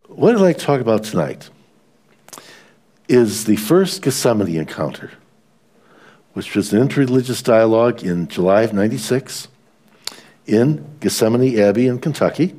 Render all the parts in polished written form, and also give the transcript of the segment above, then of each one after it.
What I'd like to talk about tonight is the first Gethsemane encounter, which was an interreligious dialogue in July of '96 in Gethsemane Abbey in Kentucky.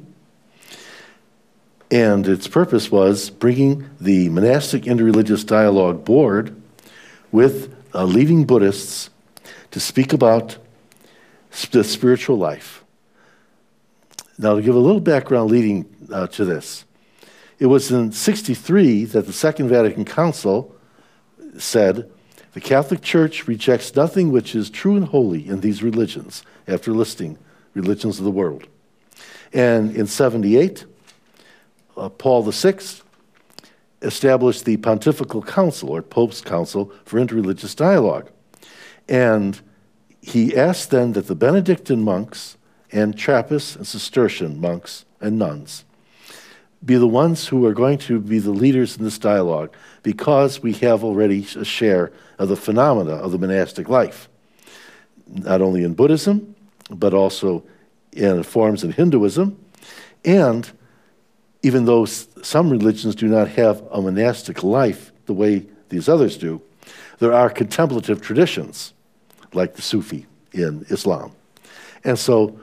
And its purpose was bringing the monastic interreligious dialogue board with leading Buddhists to speak about the spiritual life. Now, to give a little background leading to this, it was in '63 that the Second Vatican Council said, the Catholic Church rejects nothing which is true and holy in these religions, after listing religions of the world. And in '78, Paul VI established the Pontifical Council, or Pope's Council, for Interreligious Dialogue. And he asked then that the Benedictine monks and Trappist and Cistercian monks and nuns be the ones who are going to be the leaders in this dialogue, because we have already a share of the phenomena of the monastic life, not only in Buddhism, but also in forms in Hinduism. And even though some religions do not have a monastic life the way these others do, there are contemplative traditions, like the Sufi in Islam. And so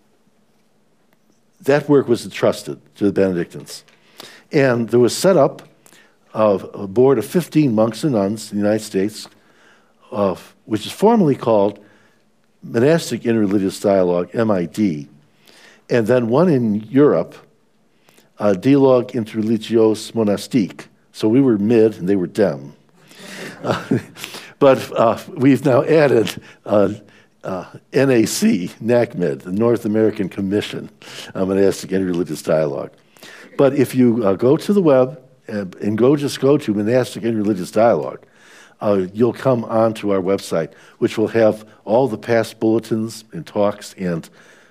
that work was entrusted to the Benedictines. And there was set up a board of 15 monks and nuns in the United States, which is formally called Monastic Interreligious Dialogue, MID, and then one in Europe, Dialogue Interreligieuse Monastique. So we were mid and they were dem. But we've now added NAC, NACMED, the North American Commission on Monastic Interreligious Dialogue. But if you go to the web and just go to Monastic Interreligious Dialogue, you'll come onto our website, which will have all the past bulletins and talks and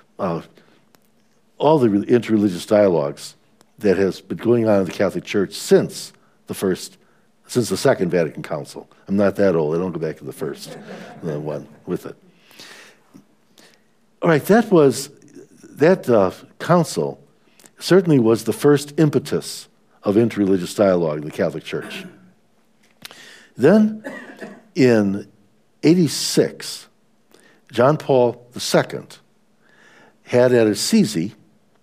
all the interreligious dialogues that has been going on in the Catholic Church since the Second Vatican Council. I'm not that old. I don't go back to the first one with it. All right, that council certainly was the first impetus of interreligious dialogue in the Catholic Church. Then, in '86, John Paul II had at Assisi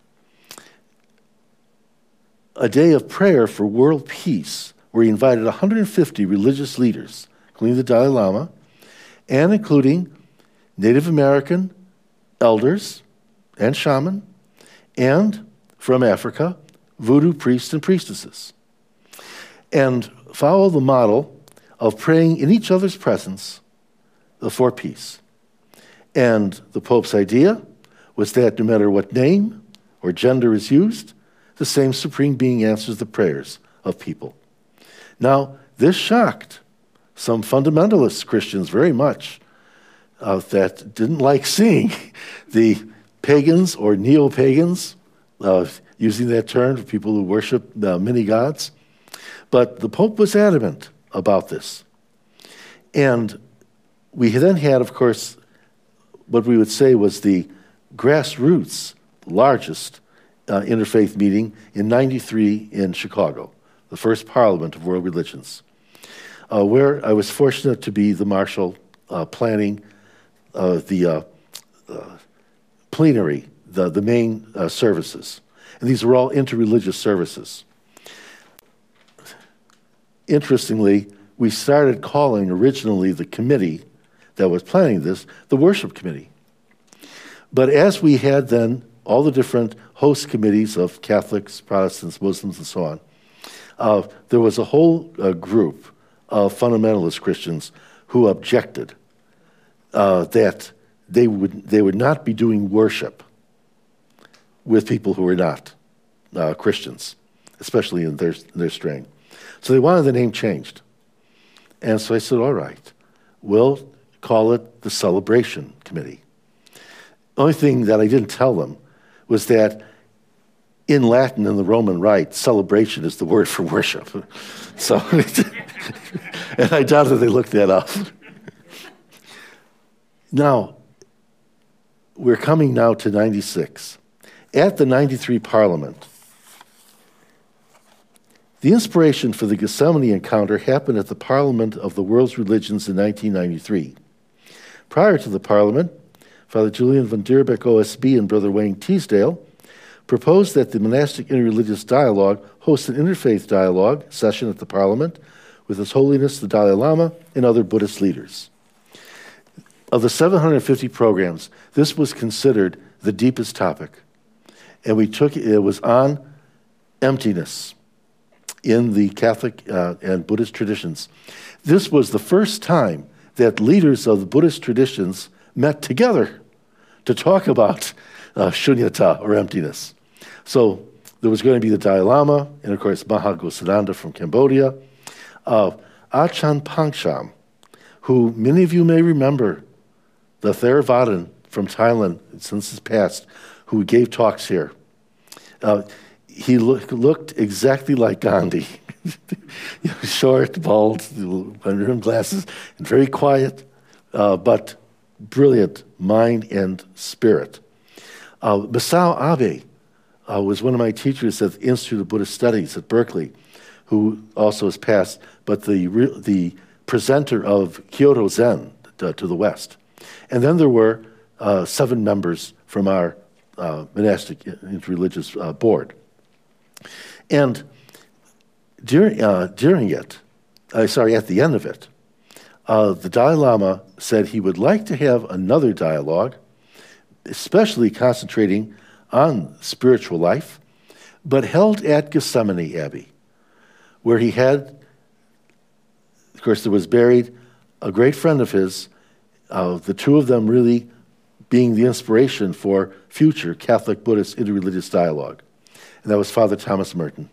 a day of prayer for world peace, where he invited 150 religious leaders, including the Dalai Lama, and including Native American elders and shaman, and from Africa, voodoo priests and priestesses, and follow the model of praying in each other's presence for peace. And the Pope's idea was that no matter what name or gender is used, the same Supreme Being answers the prayers of people. Now, this shocked some fundamentalist Christians very much that didn't like seeing the pagans or neo-pagans, using that term for people who worship many gods. But the Pope was adamant about this. And we then had, of course, what we would say was the grassroots largest interfaith meeting in '93 in Chicago, the first Parliament of World Religions, where I was fortunate to be the marshal planning the plenary, the main services. And these were all interreligious services. Interestingly, we started calling originally the committee that was planning this the worship committee. But as we had then all the different host committees of Catholics, Protestants, Muslims, and so on, there was a whole group of fundamentalist Christians who objected that they would not be doing worship with people who were not Christians, especially in their strain. So they wanted the name changed. And so I said, all right, we'll call it the Celebration Committee. The only thing that I didn't tell them was that in Latin, in the Roman Rite, celebration is the word for worship. So, and I doubt that they looked that up. Now, we're coming now to '96. At the '93 Parliament, The inspiration for the Gethsemane encounter happened at the Parliament of the World's Religions in 1993. Prior to the Parliament, Father Julian van Dierbeck, OSB, and Brother Wayne Teasdale proposed that the monastic interreligious dialogue host an interfaith dialogue session at the Parliament with His Holiness the Dalai Lama and other Buddhist leaders. Of the 750 programs, this was considered the deepest topic. And it was on emptiness in the Catholic and Buddhist traditions. This was the first time that leaders of the Buddhist traditions met together to talk about shunyata, or emptiness. So there was going to be the Dalai Lama, and of course Maha Ghosananda from Cambodia, Ajahn Pangsham, who many of you may remember, the Theravadan from Thailand, since his past, who gave talks here. He looked exactly like Gandhi. Short, bald, rimmed glasses, and very quiet, but brilliant mind and spirit. Masao Abe was one of my teachers at the Institute of Buddhist Studies at Berkeley, who also has passed, but the presenter of Kyoto Zen to the west. And then there were 7 members from our monastic interreligious board. And at the end of it, the Dalai Lama said he would like to have another dialogue, especially concentrating on spiritual life, but held at Gethsemane Abbey, where he had, of course, there was buried a great friend of his, the two of them really being the inspiration for future Catholic-Buddhist interreligious dialogue. And that was Father Thomas Merton.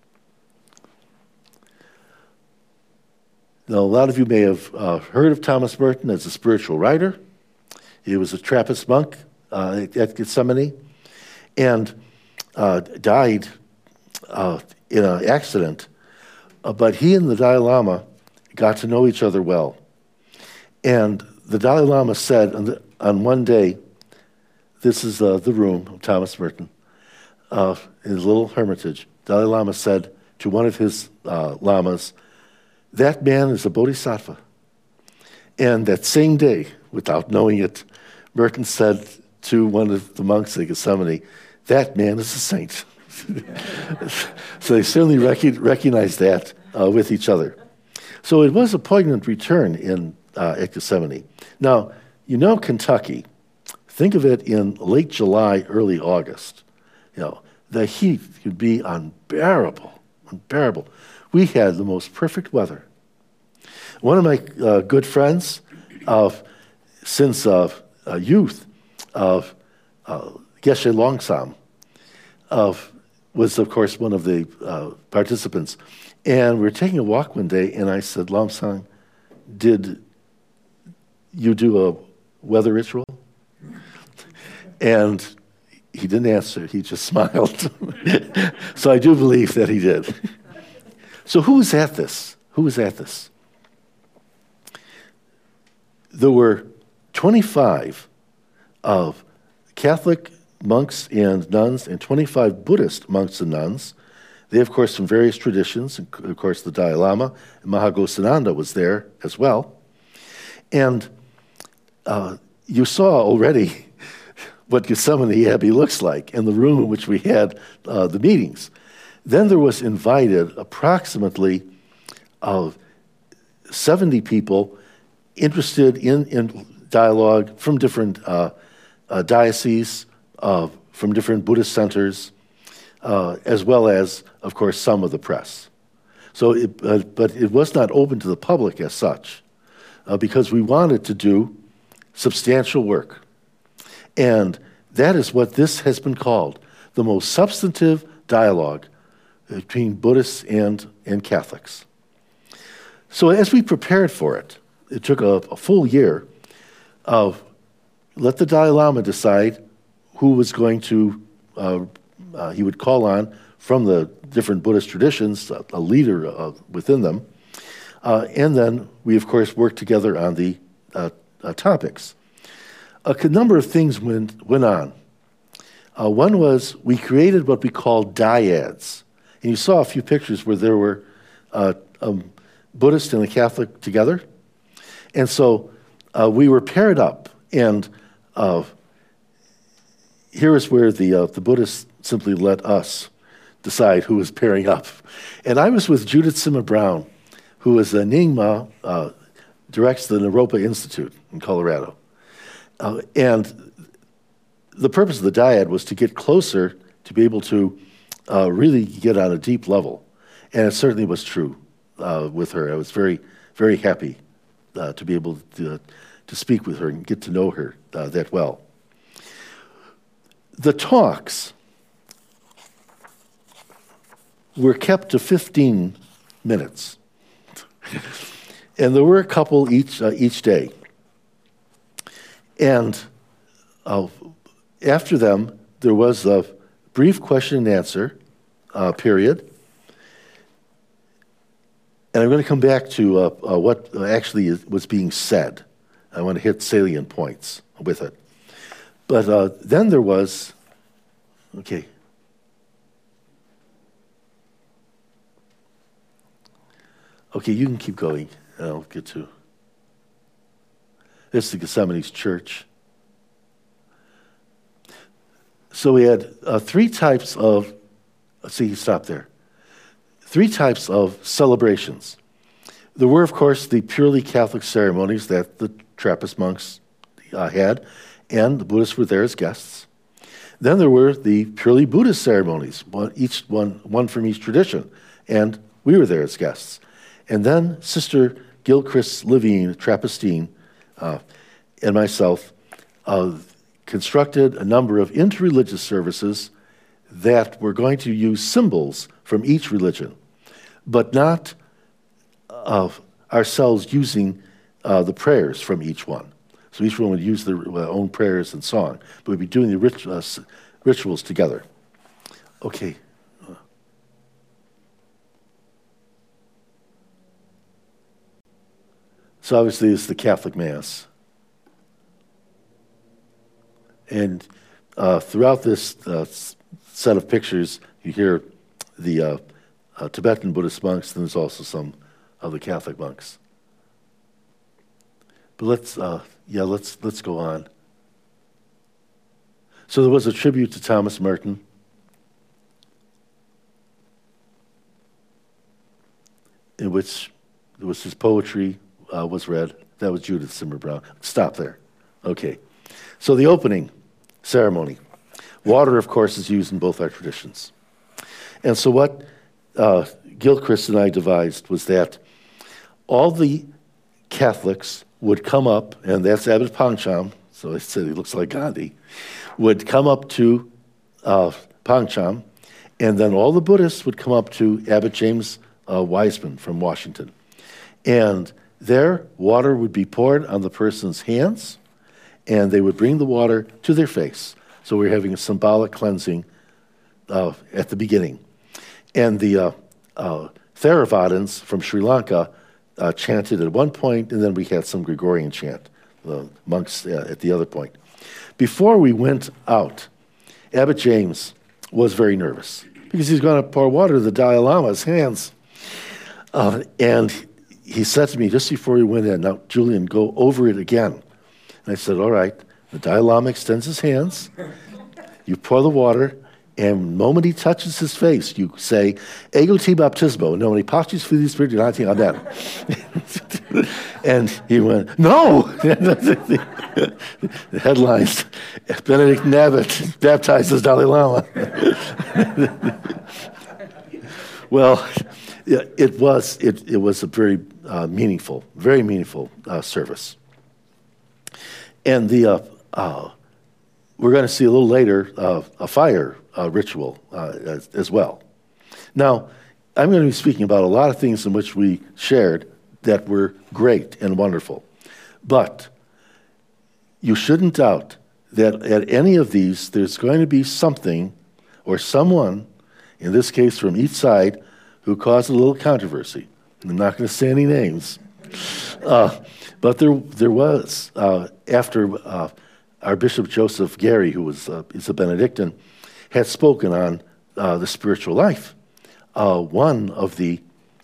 Now, a lot of you may have heard of Thomas Merton as a spiritual writer. He was a Trappist monk at Gethsemane and died in an accident. But he and the Dalai Lama got to know each other well. And the Dalai Lama said on one day, this is the room of Thomas Merton, in his little hermitage. Dalai Lama said to one of his lamas, "That man is a bodhisattva." And that same day, without knowing it, Merton said to one of the monks at Gethsemane, "That man is a saint." So they certainly recognized that with each other. So it was a poignant return at Gethsemane. Now, you know Kentucky. Think of it in late July, early August. The heat could be unbearable. We had the most perfect weather. One of my good friends since youth, Geshe Longsam, was, of course, one of the participants. And we were taking a walk one day, and I said, "Longsam, did you do a weather ritual?" And he didn't answer. He just smiled. So I do believe that he did. So who was at this? There were 25 of Catholic monks and nuns and 25 Buddhist monks and nuns. They, of course, from various traditions. Of course, the Dalai Lama and Maha Ghosananda was there as well. And you saw already what Gethsemane Abbey looks like and the room in which we had the meetings. Then there was invited approximately 70 people interested in dialogue from different dioceses, from different Buddhist centers, as well as, of course, some of the press. So, but it was not open to the public as such, because we wanted to do substantial work. And that is what this has been called, the most substantive dialogue between Buddhists and Catholics. So as we prepared for it, it took a full year of let the Dalai Lama decide who was going to, he would call on from the different Buddhist traditions, a leader within them. And then we, of course, worked together on the topics. A number of things went on. One was we created what we call dyads. And you saw a few pictures where there were a Buddhist and a Catholic together. And so we were paired up, and here is where the Buddhists simply let us decide who was pairing up. And I was with Judith Simmer-Brown, who is a Nyingma, directs the Naropa Institute in Colorado. And the purpose of the dyad was to get closer, to be able to really get on a deep level. And it certainly was true with her. I was very, very happy to be able to speak with her and get to know her that well. The talks were kept to 15 minutes. And there were a couple each day. And after them, there was a brief question and answer period. And I'm going to come back to what actually was being said. I want to hit salient points with it. But then there was, okay. Okay, you can keep going. I'll get to. This is the Gethsemane's church. So we had three types of, see, stop there. Three types of celebrations. There were, of course, the purely Catholic ceremonies that the Trappist monks had, and the Buddhists were there as guests. Then there were the purely Buddhist ceremonies, one from each tradition, and we were there as guests. And then Sister Gilchrist Levine, Trappistine, and myself constructed a number of interreligious services that were going to use symbols from each religion, but not ourselves using the prayers from each one. So each one would use their own prayers and song, but we'd be doing the rituals together. Okay. So obviously it's the Catholic Mass. And throughout this set of pictures, you hear the Tibetan Buddhist monks, and there's also some of the Catholic monks. But let's go on. So there was a tribute to Thomas Merton. In which his poetry was read. That was Judith Simmer-Brown. Stop there. Okay. So the opening ceremony. Water, of course, is used in both our traditions. And so what Gilchrist and I devised was that all the Catholics would come up, and that's Abbot Pangcham, so I said he looks like Gandhi, would come up to Pangcham, and then all the Buddhists would come up to Abbot James Wiseman from Washington. And there, water would be poured on the person's hands, and they would bring the water to their face. So we're having a symbolic cleansing at the beginning. And the Theravadins from Sri Lanka chanted at one point, and then we had some Gregorian chant, the monks at the other point. Before we went out, Abbot James was very nervous because he's going to pour water to the Dalai Lama's hands. And he said to me just before we went in, "Now, Julian, go over it again." And I said, "All right." The Dalai Lama extends his hands. You pour the water, and the moment he touches his face, you say, "Ego te baptismo, nomine Patris Filii Spiritus Amen." And he went, "No!" The headlines, Benedict Abbot baptizes Dalai Lama. Well, it was a very meaningful service. And we're going to see a little later a fire ritual as well. Now, I'm going to be speaking about a lot of things in which we shared that were great and wonderful. But you shouldn't doubt that at any of these, there's going to be something or someone, in this case from each side, who caused a little controversy. I'm not going to say any names. But there was, after our Bishop Joseph Gary, who is a Benedictine, had spoken on the spiritual life one of the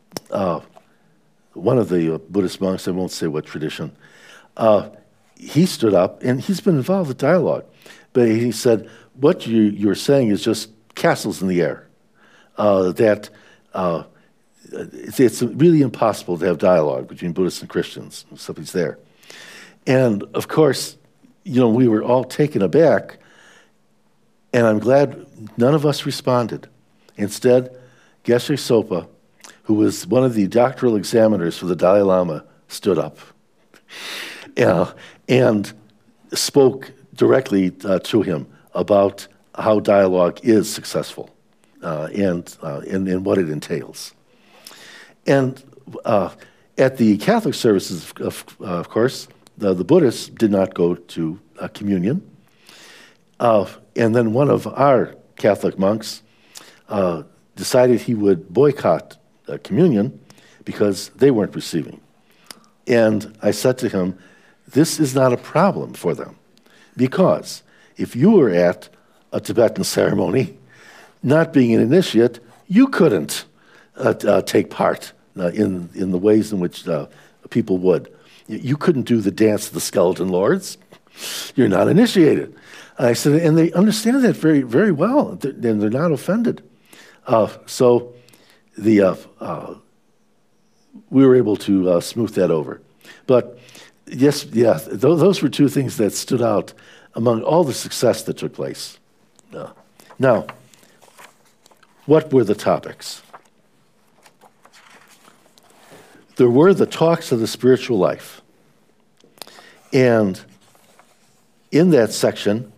Buddhist monks, I won't say what tradition, he stood up, and he's been involved with dialogue, but he said, what you're saying is just castles in the air, it's really impossible to have dialogue between Buddhists and Christians. Something's there. And of course, we were all taken aback, and I'm glad none of us responded. Instead, Geshe Sopa, who was one of the doctoral examiners for the Dalai Lama, stood up and spoke directly to him about how dialogue is successful and what it entails. And at the Catholic services, of course, the Buddhists did not go to communion. And then one of our Catholic monks decided he would boycott communion because they weren't receiving. And I said to him, this is not a problem for them, because if you were at a Tibetan ceremony, not being an initiate, you couldn't take part in the ways in which people would. You couldn't do the dance of the skeleton lords. You're not initiated. I said, and they understand that very, very well, and they're not offended. So we were able to smooth that over. But yes, those were two things that stood out among all the success that took place. Now, what were the topics? There were the talks of the spiritual life. And in that section,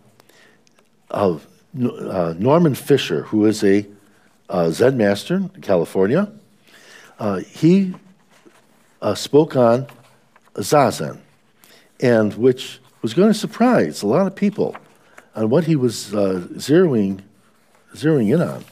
Norman Fisher, who is a Zen master in California, he spoke on Zazen, and which was going to surprise a lot of people on what he was zeroing in on.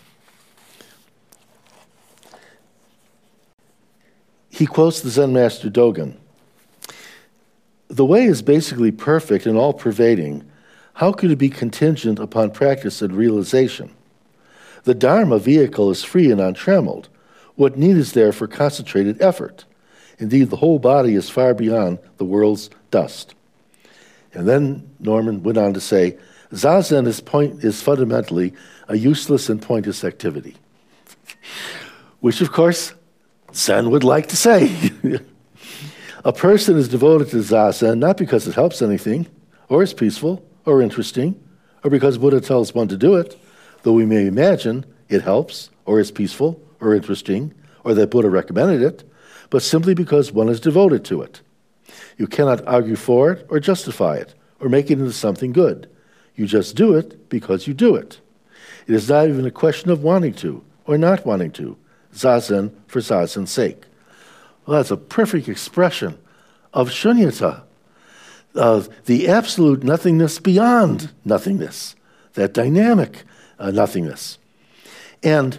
He quotes the Zen master Dogen. The way is basically perfect and all-pervading. How could it be contingent upon practice and realization? The Dharma vehicle is free and untrammeled. What need is there for concentrated effort? Indeed, the whole body is far beyond the world's dust. And then Norman went on to say, Zazen is fundamentally a useless and pointless activity, which, of course, Zen would like to say. A person is devoted to Zazen not because it helps anything, or is peaceful, or interesting, or because Buddha tells one to do it, though we may imagine it helps, or is peaceful, or interesting, or that Buddha recommended it, but simply because one is devoted to it. You cannot argue for it, or justify it, or make it into something good. You just do it because you do it. It is not even a question of wanting to, or not wanting to. Zazen for Zazen's sake. Well, that's a perfect expression of shunyata, the absolute nothingness beyond nothingness, that dynamic nothingness. And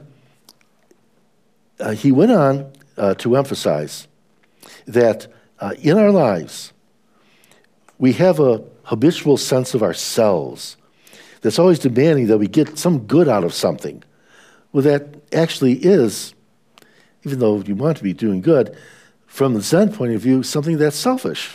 he went on to emphasize that in our lives, we have a habitual sense of ourselves that's always demanding that we get some good out of something. Well, that actually is, even though you want to be doing good, from the Zen point of view, something that's selfish.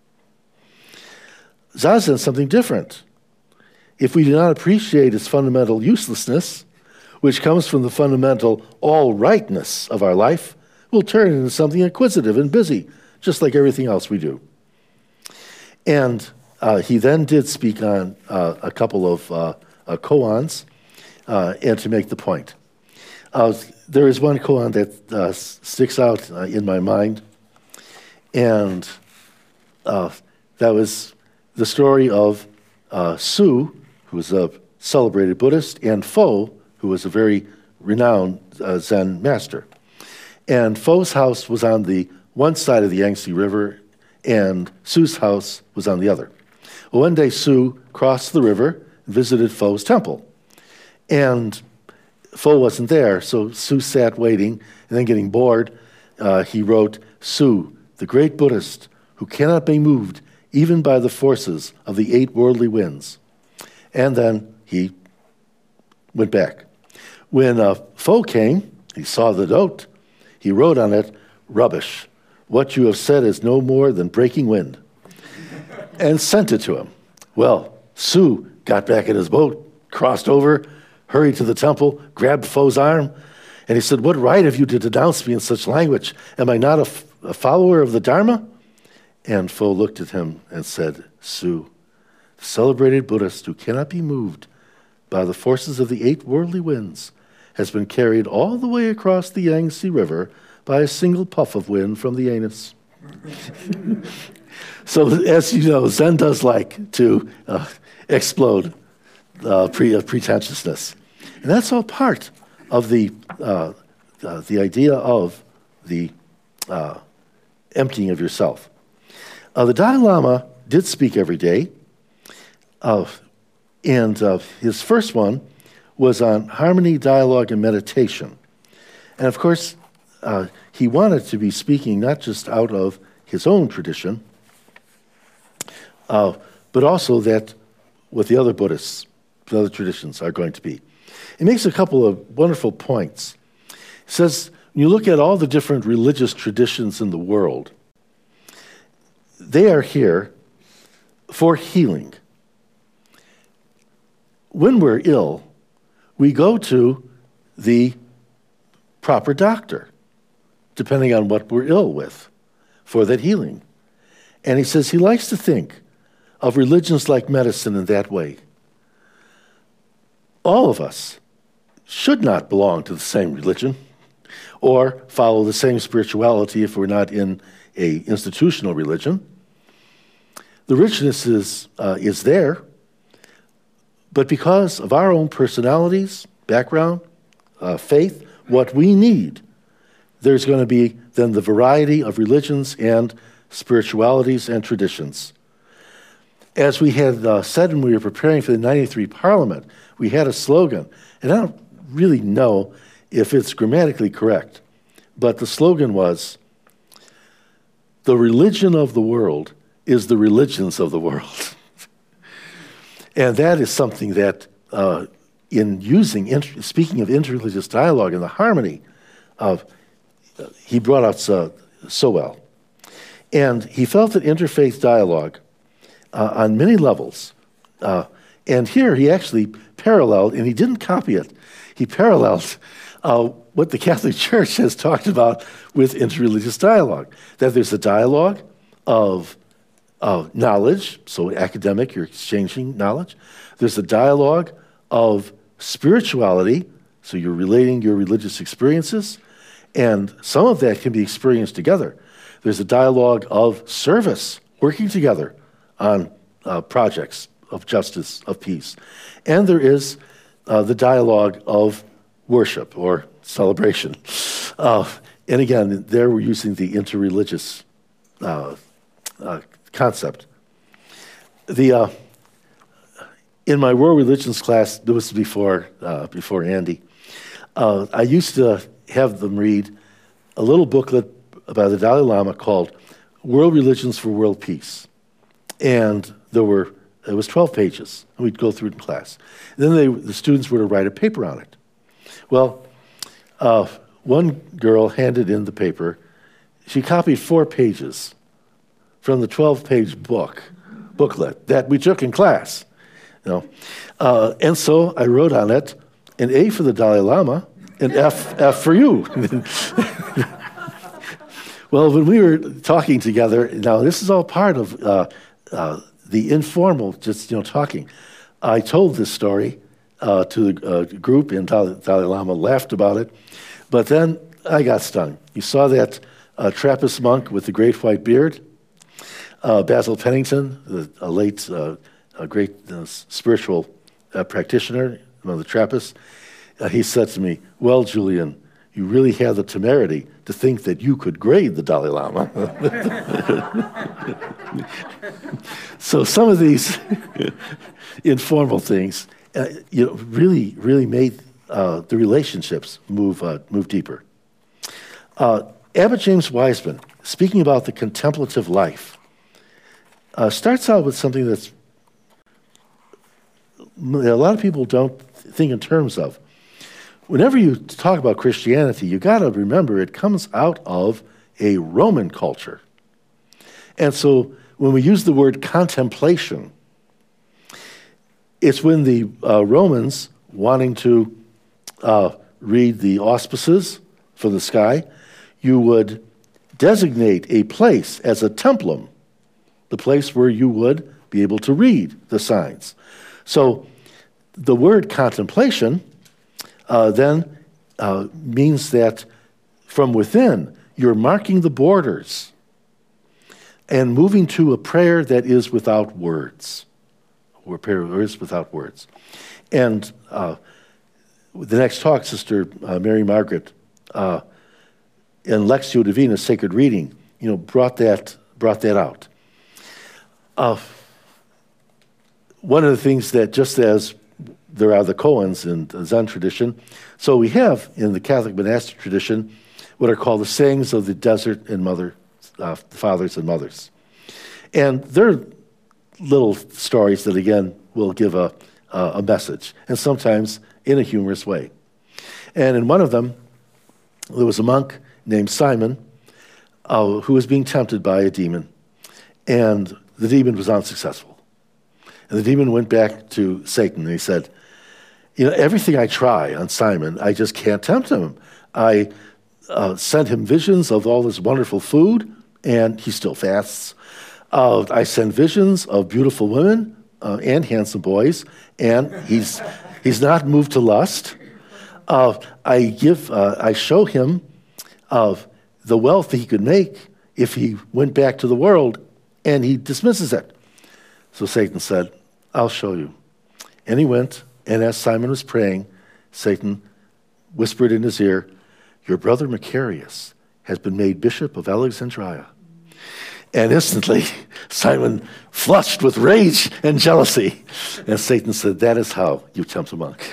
Zazen is something different. If we do not appreciate its fundamental uselessness, which comes from the fundamental all-rightness of our life, we'll turn it into something inquisitive and busy, just like everything else we do. And he then did speak on a couple of koans, and to make the point. There is one koan that sticks out in my mind, and that was the story of Su, who was a celebrated Buddhist, and Fo, who was a very renowned Zen master. And Fo's house was on the one side of the Yangtze River, and Su's house was on the other. Well, one day Su crossed the river and visited Fo's temple. And Fo wasn't there, so Su sat waiting, and then getting bored, he wrote, Su, the great Buddhist, who cannot be moved even by the forces of the 8 worldly winds. And then he went back. When Fo came, He saw the note. He wrote on it, "Rubbish. What you have said is no more than breaking wind," and sent it to him. Well, Sue got back in his boat, crossed over, hurried to the temple, grabbed Fo's arm, and he said, "What right have you to denounce me in such language? Am I not a follower of the Dharma?" And Fo looked at him and said, "Sue, the celebrated Buddhist who cannot be moved by the forces of the 8 worldly winds has been carried all the way across the Yangtze River by a single puff of wind from the anus." So, as you know, Zen does like to explode pretentiousness. And that's all part of the idea of the emptying of yourself. The Dalai Lama did speak every day, and his first one was on harmony, dialogue, and meditation. And of course, he wanted to be speaking not just out of his own tradition, but also that what the other Buddhists, the other traditions are going to be. He makes a couple of wonderful points. He says, when you look at all the different religious traditions in the world, they are here for healing. When we're ill, we go to the proper doctor, depending on what we're ill with, for that healing. And he says he likes to think of religions like medicine in that way. All of us should not belong to the same religion or follow the same spirituality if we're not in an institutional religion. The richness is there, but because of our own personalities, background, faith, what we need, there's going to be then the variety of religions and spiritualities and traditions. As we had said when we were preparing for the 93 Parliament, we had a slogan, and I don't really know if it's grammatically correct, but the slogan was, "The religion of the world is the religions of the world." And that is something that, speaking of interreligious dialogue and the harmony he brought out so well. And he felt that interfaith dialogue on many levels, and here he actually paralleled, and he didn't copy it, he paralleled what the Catholic Church has talked about with interreligious dialogue, that there's a dialogue of knowledge, so academic, you're exchanging knowledge. There's a dialogue of spirituality, so you're relating your religious experiences, and some of that can be experienced together. There's a dialogue of service, working together on projects of justice, of peace. And there is the dialogue of worship or celebration. And again, there we're using the interreligious concept. In my world religions class, this was before Andy, I used to have them read a little booklet by the Dalai Lama called World Religions for World Peace. And it was 12 pages, and we'd go through it in class. And then the students were to write a paper on it. Well, one girl handed in the paper. She copied 4 pages from the 12-page booklet that we took in class. And so I wrote on it an A for the Dalai Lama, and F for you. Well, when we were talking together, now this is all part of the informal, just talking. I told this story to the group, and Dalai Lama laughed about it. But then I got stung. You saw that Trappist monk with the great white beard, Basil Pennington, a late, great spiritual practitioner, one of the Trappists. He said to me, "Well, Julian, you really had the temerity to think that you could grade the Dalai Lama." So some of these informal things, really, really made the relationships move deeper. Abbot James Wiseman, speaking about the contemplative life, starts out with something that's a lot of people don't think in terms of. whenever you talk about Christianity, you got to remember it comes out of a Roman culture. And so when we use the word contemplation, it's when the Romans, wanting to read the auspices for the sky, you would designate a place as a templum, the place where you would be able to read the signs. So the word contemplation then means that from within, you're marking the borders and moving to a prayer that is without words, or prayer is without words. And the next talk, Sister Mary Margaret, in Lectio Divina, Sacred Reading, brought that out. One of the things that, just as there are the koans in the Zen tradition, so we have in the Catholic monastic tradition what are called the sayings of the desert and fathers and mothers. And they're little stories that, again, will give a message, and sometimes in a humorous way. And in one of them, there was a monk named Simon who was being tempted by a demon, and the demon was unsuccessful. And the demon went back to Satan, and he said, everything I try on Simon, I just can't tempt him. I send him visions of all this wonderful food, and he still fasts. I send visions of beautiful women and handsome boys, and he's not moved to lust. I show him of the wealth that he could make if he went back to the world, and he dismisses it. So Satan said, I'll show you. And he went, and as Simon was praying, Satan whispered in his ear, your brother Macarius has been made Bishop of Alexandria. And instantly, Simon flushed with rage and jealousy. And Satan said, that is how you tempt a monk.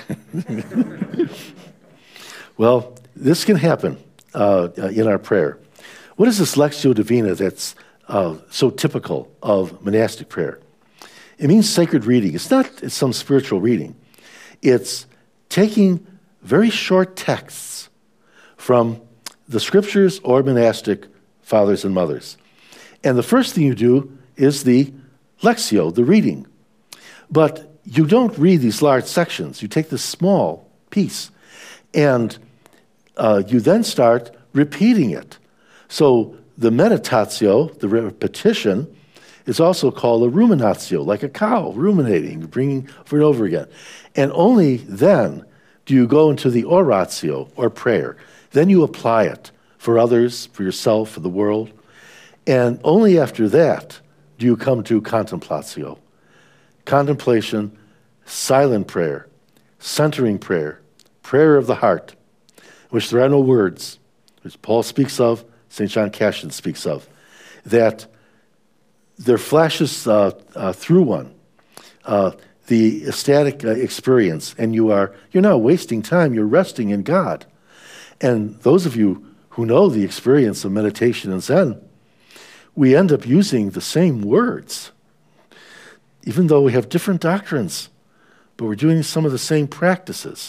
Well, this can happen in our prayer. What is this Lectio Divina that's so typical of monastic prayer? It means sacred reading. It's not some spiritual reading. It's taking very short texts from the scriptures or monastic fathers and mothers. And the first thing you do is the Lectio, the reading. But you don't read these large sections. You take this small piece, and you then start repeating it. So the meditatio, the repetition, is also called a ruminatio, like a cow ruminating, bringing over and over again. And only then do you go into the oratio, or prayer. Then you apply it for others, for yourself, for the world. And only after that do you come to contemplatio. Contemplation, silent prayer, centering prayer, prayer of the heart, in which there are no words, which Paul speaks of, St. John Cassian speaks of, that there flashes through one the ecstatic experience, and you're not wasting time, you're resting in God. And those of you who know the experience of meditation and Zen, we end up using the same words, even though we have different doctrines, but we're doing some of the same practices.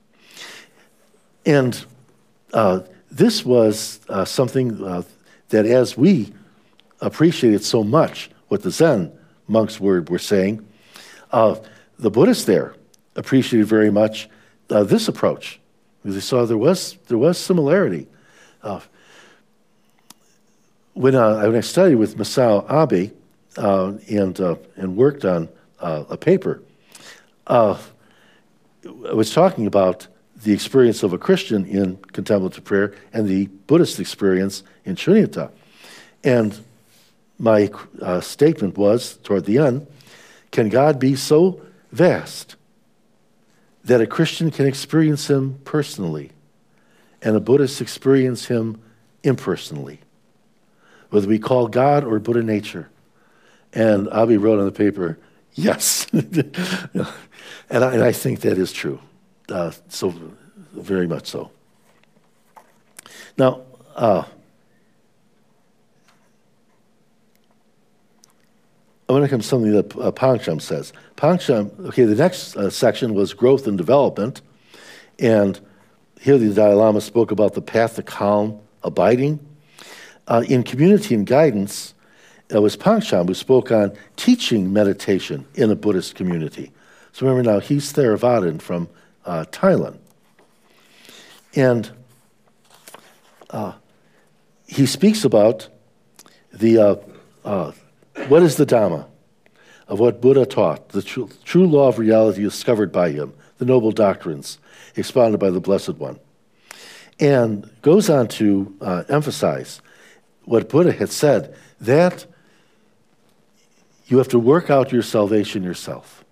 And this was something that, as we appreciated so much what the Zen monks were saying, the Buddhists there appreciated very much this approach. They saw there was similarity. When I studied with Masao Abe and worked on a paper, I was talking about the experience of a Christian in contemplative prayer and the Buddhist experience in Shunyata. And my statement was, toward the end, can God be so vast that a Christian can experience him personally and a Buddhist experience him impersonally, whether we call God or Buddha nature? And Abe wrote on the paper, yes. And I think that is true, so very much so. Now, I want to come to something that Pangcham says. Pangcham, okay, the next section was growth and development, and here the Dalai Lama spoke about the path to calm abiding. In Community and Guidance, it was Pancham who spoke on teaching meditation in a Buddhist community. So remember now, he's Theravadan from Thailand. And he speaks about the what is the Dhamma of what Buddha taught, the true law of reality discovered by him, the noble doctrines expounded by the Blessed One. And goes on to emphasize what Buddha had said, that you have to work out your salvation yourself.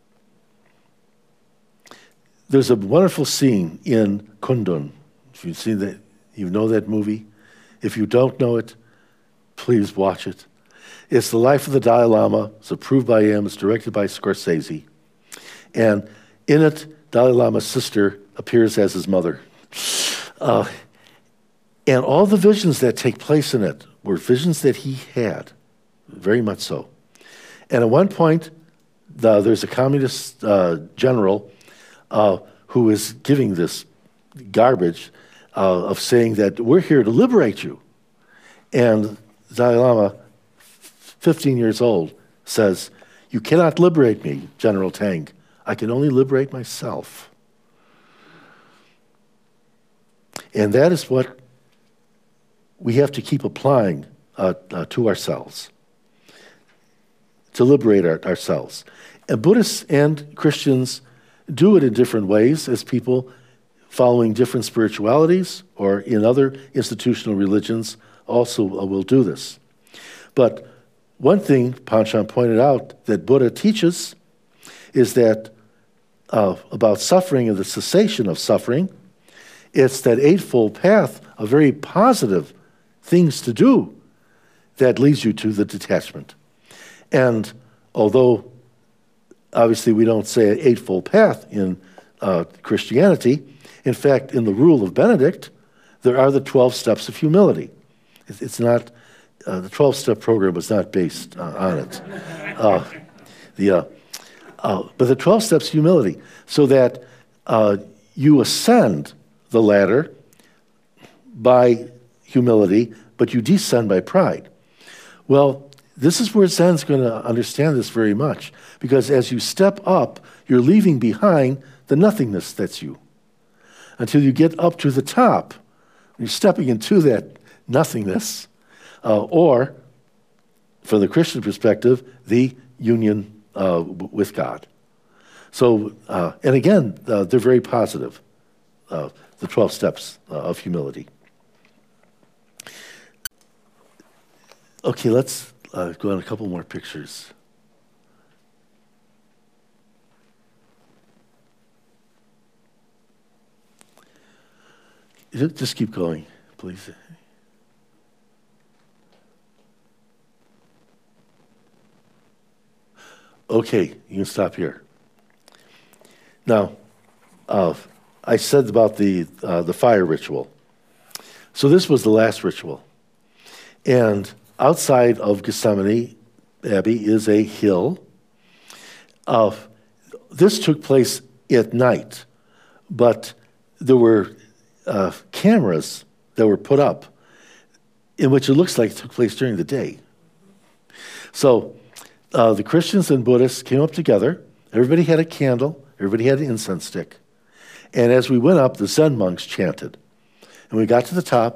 There's a wonderful scene in Kundun. If you've seen that, you know that movie. If you don't know it, please watch it. It's the life of the Dalai Lama. It's approved by him. It's directed by Scorsese. And in it, Dalai Lama's sister appears as his mother. And all the visions that take place in it were visions that he had, very much so. And at one point, there's a communist general who is giving this garbage of saying that we're here to liberate you. And Dalai Lama, 15 years old, says, "You cannot liberate me, General Tang. I can only liberate myself." And that is what we have to keep applying to ourselves, to liberate ourselves. And Buddhists and Christians do it in different ways as people following different spiritualities or in other institutional religions also will do this. But one thing Pancham pointed out that Buddha teaches is that about suffering and the cessation of suffering, it's that Eightfold Path of very positive things to do that leads you to the detachment. And although obviously we don't say Eightfold Path in Christianity, in fact, in the Rule of Benedict, there are the 12 steps of humility. It's not, the 12-step program was not based on it. But the 12 steps of humility, so that you ascend the ladder by humility, but you descend by pride. Well, this is where Zen's going to understand this very much, because as you step up, you're leaving behind the nothingness that's you, until you get up to the top. You're stepping into that nothingness, or, from the Christian perspective, the union with God. So, and again, they're very positive, the 12 steps of humility. Okay, let's go on a couple more pictures. Just keep going, please. Okay, you can stop here. Now, I said about the fire ritual. So this was the last ritual. And outside of Gethsemane Abbey is a hill. This took place at night, but there were cameras that were put up in which it looks like it took place during the day. So the Christians and Buddhists came up together. Everybody had a candle. Everybody had an incense stick. And as we went up, the Zen monks chanted. And we got to the top.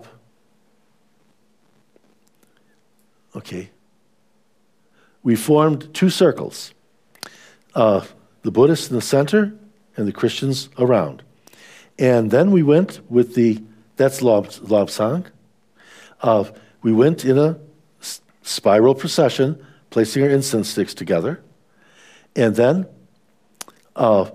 Okay. We formed two circles. The Buddhists in the center and the Christians around. And then we went with that's Lobsang. We went in a spiral procession, placing our incense sticks together. And then our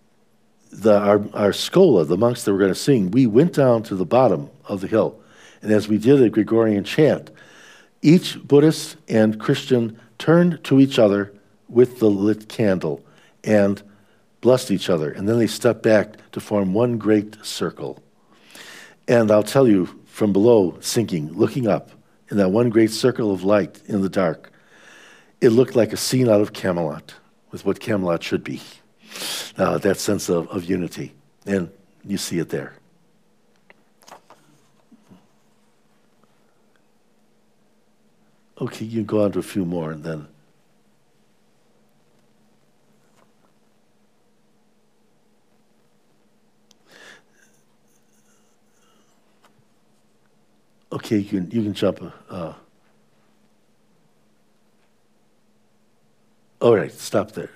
schola, the monks that were going to sing, we went down to the bottom of the hill. And as we did a Gregorian chant, each Buddhist and Christian turned to each other with the lit candle and blessed each other. And then they stepped back to form one great circle. And I'll tell you, from below, sinking, looking up, in that one great circle of light in the dark, it looked like a scene out of Camelot, with what Camelot should be. That sense of unity. And you see it there. Okay, you can go on to a few more and then. Okay, you can jump. All right, stop there.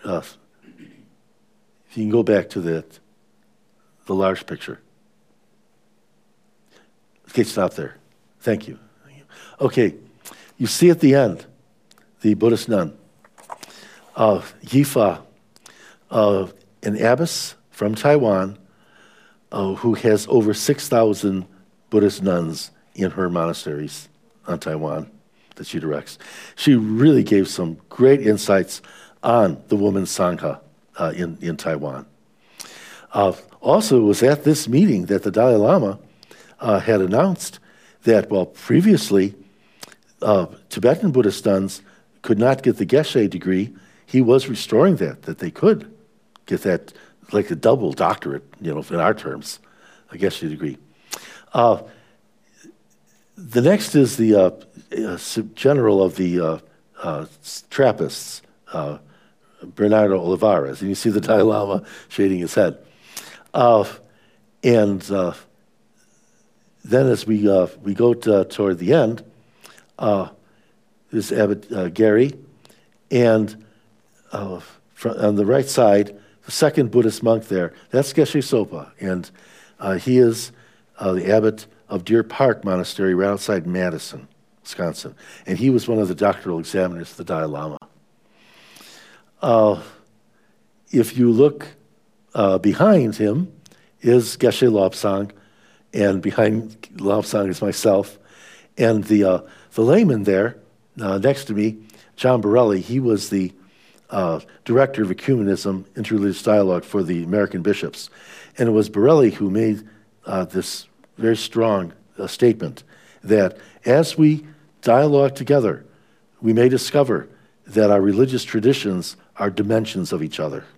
If you can go back to the large picture. Okay, stop there. Thank you. Okay, you see at the end the Buddhist nun, Yifa, an abbess from Taiwan who has over 6,000 Buddhist nuns in her monasteries on Taiwan that she directs. She really gave some great insights on the women's Sangha in Taiwan. Also, it was at this meeting that the Dalai Lama had announced that, while previously Tibetan Buddhist nuns could not get the Geshe degree, he was restoring that they could get that, like a double doctorate, in our terms, a Geshe degree. The next is the general of the Trappists, Bernardo Olivares, and you see the Dalai Lama shading his head. And then as we go toward the end, there's Abbot Gary, and on the right side, the second Buddhist monk there, that's Geshe Sopa, and he is the abbot of Deer Park Monastery right outside Madison, Wisconsin, and he was one of the doctoral examiners of the Dalai Lama. If you look behind him is Geshe Lobsang, and behind Lobsang is myself, and the layman there next to me, John Borelli, he was the director of ecumenism, interreligious dialogue for the American bishops, and it was Borelli who made this very strong statement that as we dialogue together, we may discover that our religious traditions are dimensions of each other.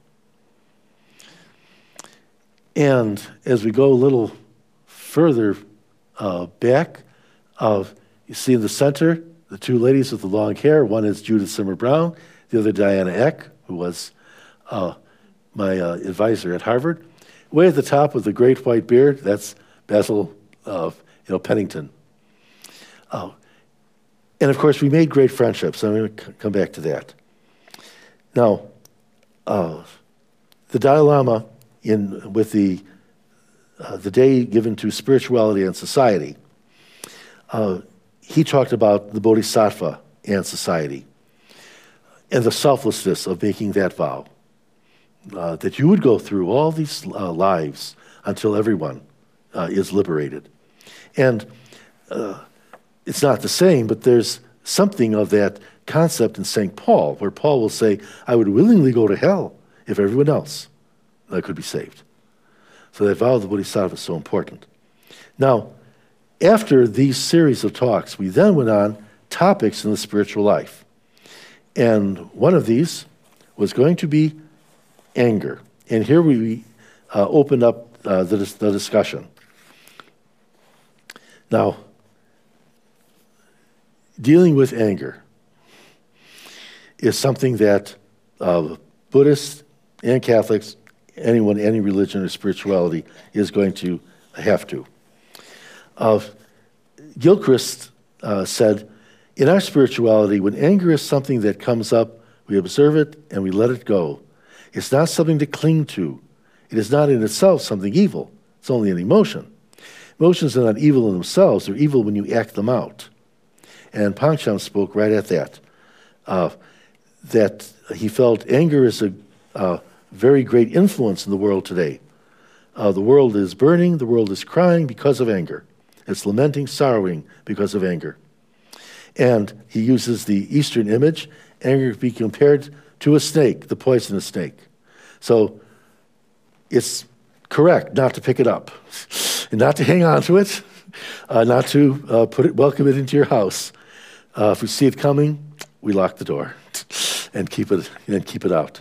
And as we go a little further back, you see in the center the two ladies with the long hair. One is Judith Simmer Brown, the other Diana Eck, who was my advisor at Harvard. Way at the top with the great white beard, that's Basil Pennington. And of course, we made great friendships. I'm going to come back to that. Now, the Dalai Lama, with the day given to spirituality and society, he talked about the Bodhisattva and society and the selflessness of making that vow, that you would go through all these lives until everyone is liberated. And it's not the same, but there's something of that concept in St. Paul, where Paul will say, I would willingly go to hell if everyone else could be saved. So that vow of the Bodhisattva is so important. Now, after these series of talks, we then went on topics in the spiritual life. And one of these was going to be anger. And here we opened up the discussion. Now, dealing with anger is something that Buddhists and Catholics, anyone, any religion or spirituality, is going to have to. Gilchrist said, in our spirituality, when anger is something that comes up, we observe it and we let it go. It's not something to cling to. It is not in itself something evil. It's only an emotion. Emotions are not evil in themselves. They're evil when you act them out. And Pancham spoke right at that, that he felt anger is a very great influence in the world today. The world is burning, the world is crying because of anger. It's lamenting, sorrowing because of anger. And he uses the Eastern image, anger to be compared to a snake, the poisonous snake. So it's correct not to pick it up, and not to hang on to it, not to welcome it into your house. If we see it coming, we lock the door and keep it out.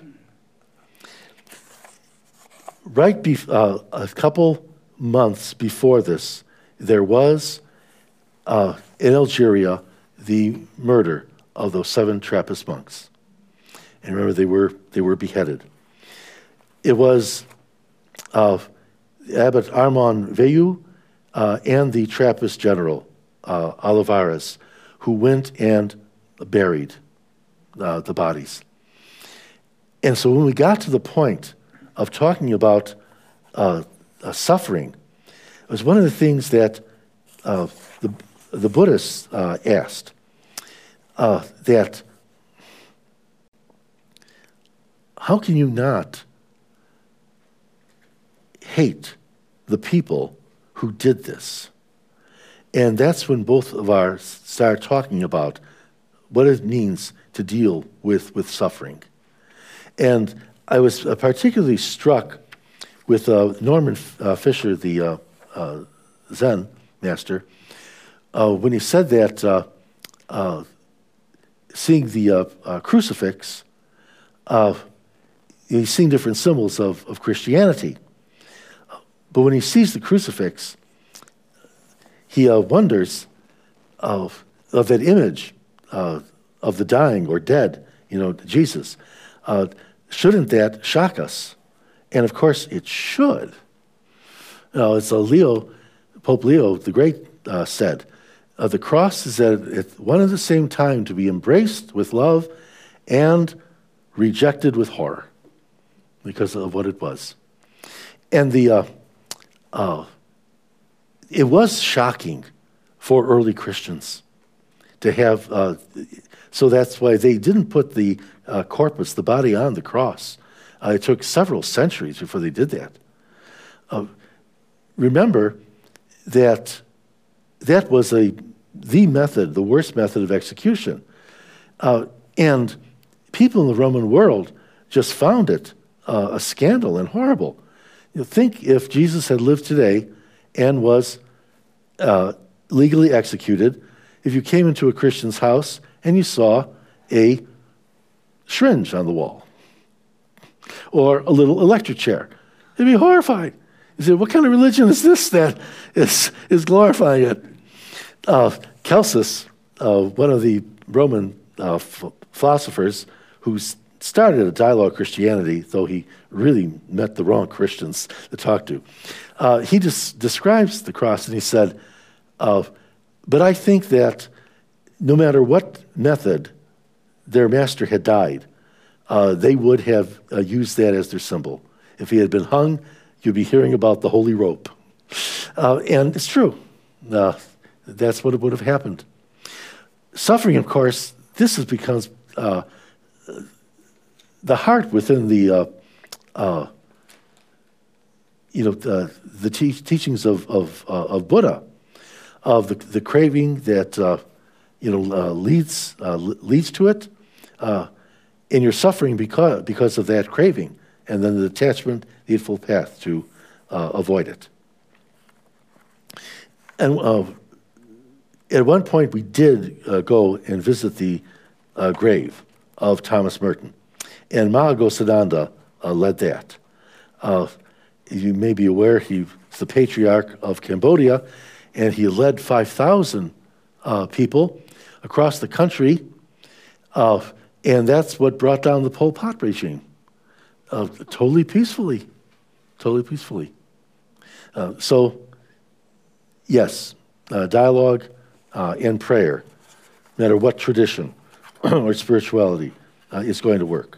A couple months before this, there was in Algeria the murder of those 7 Trappist monks. And remember, they were beheaded. It was Abbot Armand Veilleux and the Trappist general, Olivares, who went and buried the bodies. And so when we got to the point of talking about suffering, it was one of the things that the Buddhists asked, that how can you not hate the people who did this? And that's when both of ours started talking about what it means to deal with suffering. And I was particularly struck with Norman Fisher, the Zen master, when he said that seeing the crucifix, he's seeing different symbols of Christianity. But when he sees the crucifix, he wonders of that image of the dying or dead, Jesus. Shouldn't that shock us? And of course, it should. It's Pope Leo the Great said, the cross is at one and the same time to be embraced with love and rejected with horror because of what it was. And it was shocking for early Christians to have, so that's why they didn't put the corpus, the body, on the cross. It took several centuries before they did that. Remember that was the method, the worst method of execution. And people in the Roman world just found it a scandal and horrible. Think if Jesus had lived today and was legally executed, if you came into a Christian's house and you saw a syringe on the wall or a little electric chair, you'd be horrified. You say, what kind of religion is this that is glorifying it? Celsus, one of the Roman philosophers who started a dialogue Christianity, though he really met the wrong Christians to talk to, he just describes the cross and he said, but I think that no matter what method their master had died, they would have used that as their symbol. If he had been hung, you'd be hearing about the holy rope. And it's true. That's what would have happened. Suffering, of course, this becomes the heart within the teachings of Buddha, of the craving that leads to it, and you're suffering because of that craving, and then the detachment, the Eightfold Path to avoid it. And at one point, we did go and visit the grave of Thomas Merton, and Mahagosiddhanta led that. You may be aware he's the patriarch of Cambodia, and he led 5,000 people across the country, and that's what brought down the Pol Pot regime, totally peacefully. So, yes, dialogue and prayer, no matter what tradition or spirituality, is going to work.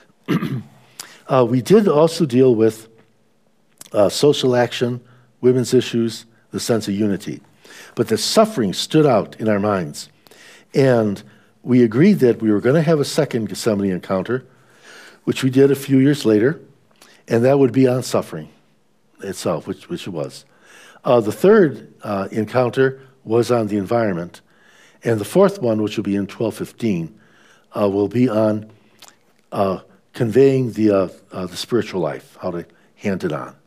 We did also deal with social action, women's issues, the sense of unity. But the suffering stood out in our minds. And we agreed that we were going to have a second Gethsemane encounter, which we did a few years later, and that would be on suffering itself, which it was. The third encounter was on the environment, and the fourth one, which will be in 1215, will be on conveying the spiritual life, how to hand it on.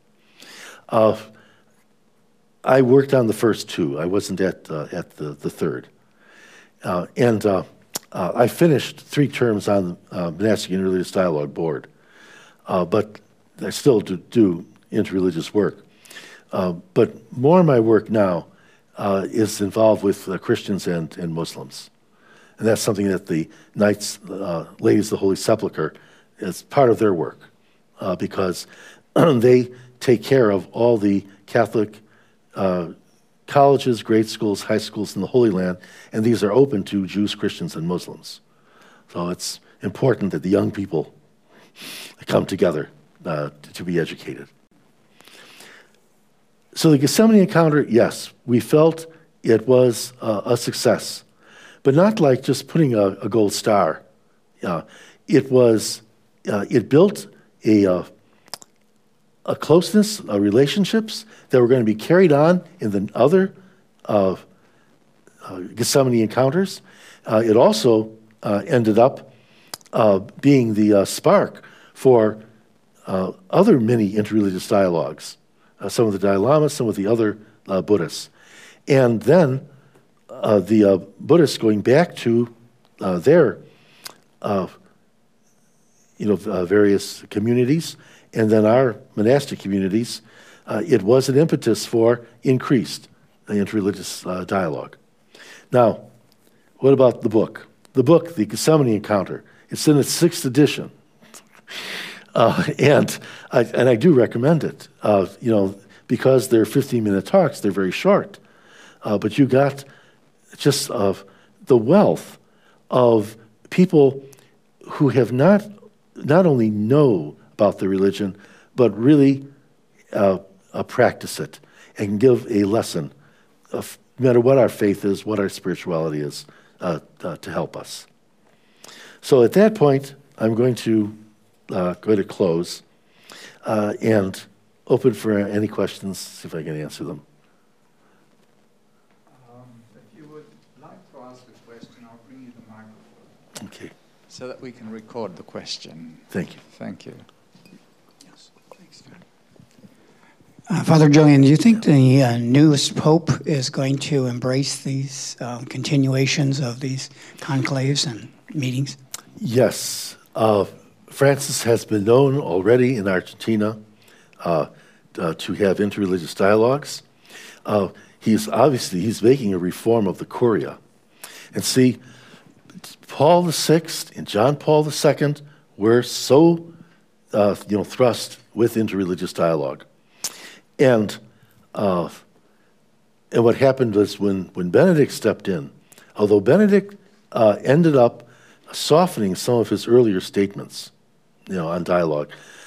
I worked on the first two. I wasn't at the third. And I finished 3 terms on the Monastic Interreligious Dialogue Board, but I still do interreligious work. But more of my work now is involved with Christians and Muslims. And that's something that the Knights, Ladies of the Holy Sepulchre, is part of their work, because they take care of all the Catholic colleges, grade schools, high schools in the Holy Land, and these are open to Jews, Christians, and Muslims. So it's important that the young people come together to be educated. So the Gethsemane encounter, yes, we felt it was a success, but not like just putting a gold star. It built a closeness, relationships that were going to be carried on in the other Gethsemane encounters. It also ended up being the spark for other many interreligious dialogues, some of the Dalai Lamas, some of the other Buddhists. And then the Buddhists going back to their various communities, and then our monastic communities, it was an impetus for increased interreligious dialogue. Now, what about the book? The book, The Gethsemane Encounter, it's in its 6th edition. And I do recommend it, because they're 15-minute talks, they're very short. But you got just the wealth of people who have not only know about the religion, but really practice it and can give a lesson of no matter what our faith is, what our spirituality is, to help us. So at that point, I'm going to close and open for any questions, see if I can answer them. If you would like to ask a question, I'll bring you the microphone. Okay. So that we can record the question. Thank you. Thank you. Yes, thanks. Father Julian, do you think the newest pope is going to embrace these continuations of these conclaves and meetings? Yes. Francis has been known already in Argentina to have interreligious dialogues. He's making a reform of the Curia. And see, Paul VI and John Paul II were so thrust with interreligious dialogue. And what happened was when Benedict stepped in, although Benedict ended up softening some of his earlier statements, on dialogue,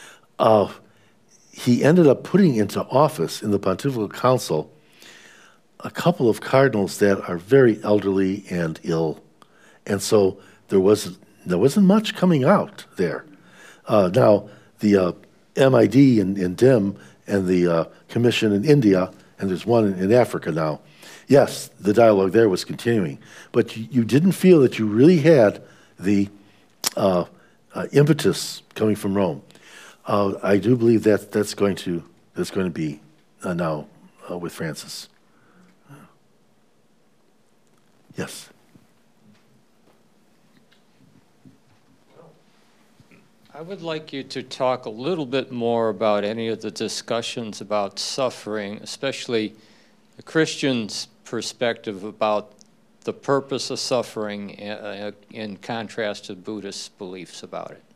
he ended up putting into office in the Pontifical Council a couple of cardinals that are very elderly and ill, and so there wasn't much coming out there. Now the MID in DIM and the commission in India, and there's one in Africa now. Yes, the dialogue there was continuing, but you didn't feel that you really had the impetus coming from Rome. I do believe that that's going to be now with Francis. Yes. I would like you to talk a little bit more about any of the discussions about suffering, especially the Christian's perspective about the purpose of suffering in contrast to Buddhist beliefs about it.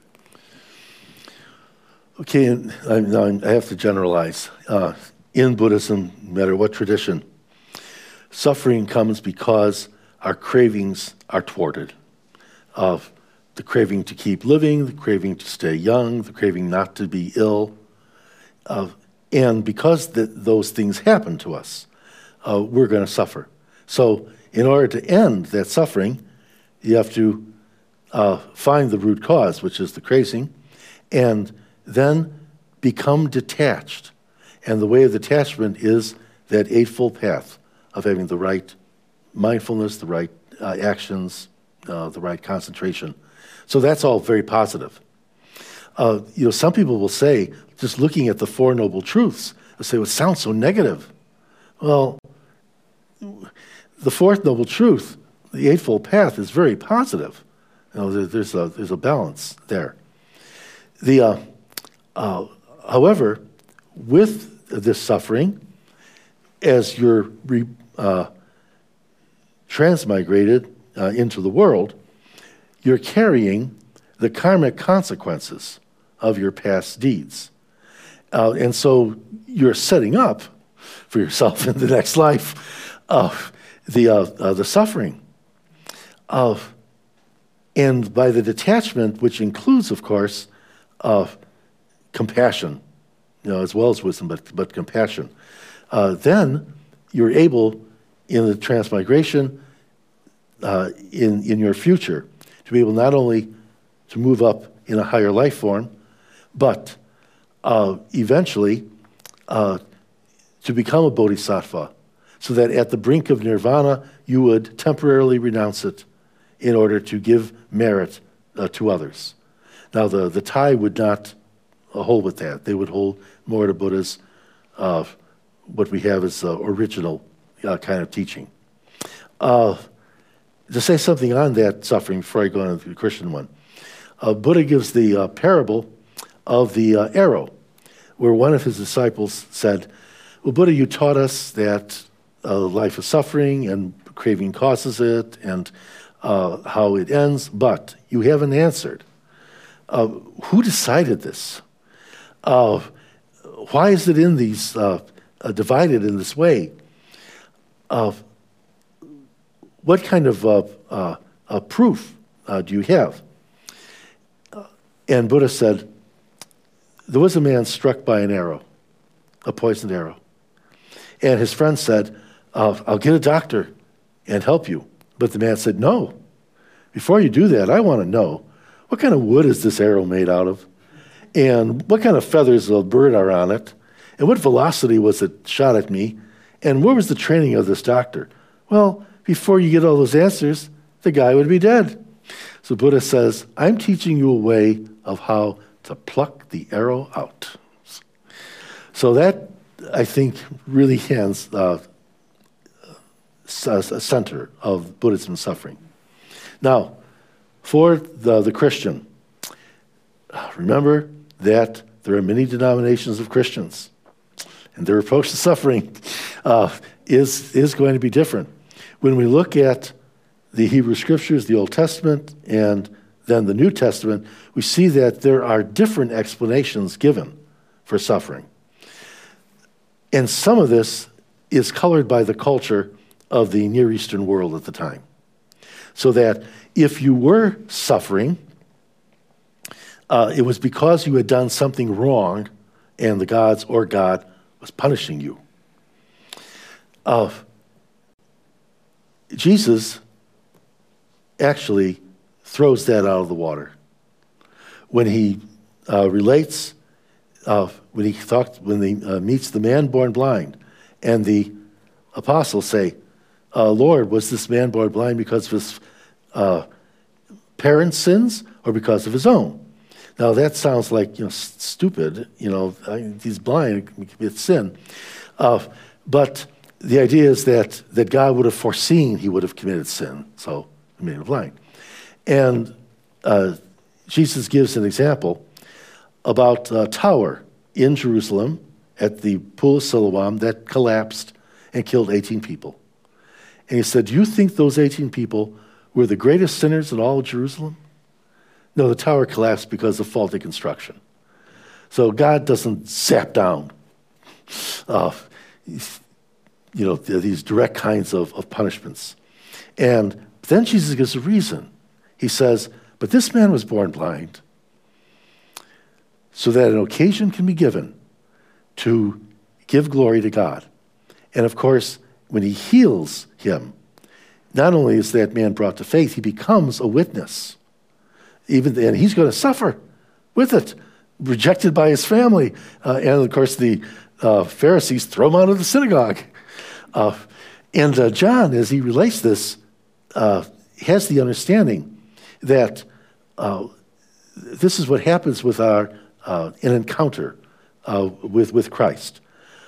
Okay, and I have to generalize. In Buddhism, no matter what tradition, suffering comes because our cravings are thwarted. The craving to keep living, the craving to stay young, the craving not to be ill. And because those things happen to us, we're going to suffer. So in order to end that suffering, you have to find the root cause, which is the craving, and then become detached. And the way of detachment is that Eightfold Path of having the right mindfulness, the right actions, the right concentration. So that's all very positive. Some people will say, just looking at the Four Noble Truths, they'll say, well, it sounds so negative. Well, the Fourth Noble Truth, the Eightfold Path, is very positive. There's a balance there. However, with this suffering, as you're transmigrated into the world, you're carrying the karmic consequences of your past deeds. And so you're setting up for yourself in the next life the suffering. And by the detachment, which includes, of course, compassion, as well as wisdom, but compassion, then you're able, in the transmigration, in your future, to be able not only to move up in a higher life form, but eventually to become a bodhisattva, so that at the brink of nirvana, you would temporarily renounce it in order to give merit to others. Now, the Thai would not hold with that. They would hold more to Buddha's, what we have as original kind of teaching. To say something on that suffering before I go on to the Christian one, Buddha gives the parable of the arrow, where one of his disciples said, well, Buddha, you taught us that life is suffering and craving causes it and how it ends, but you haven't answered. Who decided this? Why is it in these divided in this way? What kind of proof do you have? And Buddha said, there was a man struck by an arrow, a poisoned arrow. And his friend said, I'll get a doctor and help you. But the man said, no. Before you do that, I want to know, what kind of wood is this arrow made out of? And what kind of feathers of a bird are on it? And what velocity was it shot at me? And where was the training of this doctor? Well, before you get all those answers, the guy would be dead. So Buddha says, I'm teaching you a way of how to pluck the arrow out. So that, I think, really hands a center of Buddhism suffering. Now, for the Christian, remember that there are many denominations of Christians, and their approach to suffering is going to be different. When we look at the Hebrew Scriptures, the Old Testament, and then the New Testament, we see that there are different explanations given for suffering. And some of this is colored by the culture of the Near Eastern world at the time. So that if you were suffering, it was because you had done something wrong and the gods or God was punishing you. Jesus actually throws that out of the water when he relates, when he meets the man born blind, and the apostles say, Lord, was this man born blind because of his parents' sins or because of his own? Now that sounds like stupid. He's blind; it's sin. But the idea is that God would have foreseen he would have committed sin, so he made him blind. And Jesus gives an example about a tower in Jerusalem at the Pool of Siloam that collapsed and killed 18 people. And he said, do you think those 18 people were the greatest sinners in all of Jerusalem? No, the tower collapsed because of faulty construction. So God doesn't zap down these direct kinds of punishments. And then Jesus gives a reason. He says, but this man was born blind so that an occasion can be given to give glory to God. And of course, when he heals him, not only is that man brought to faith, he becomes a witness. And he's going to suffer with it, rejected by his family. And of course, the Pharisees throw him out of the synagogue. And John, as he relates this, has the understanding that this is what happens with an encounter with Christ.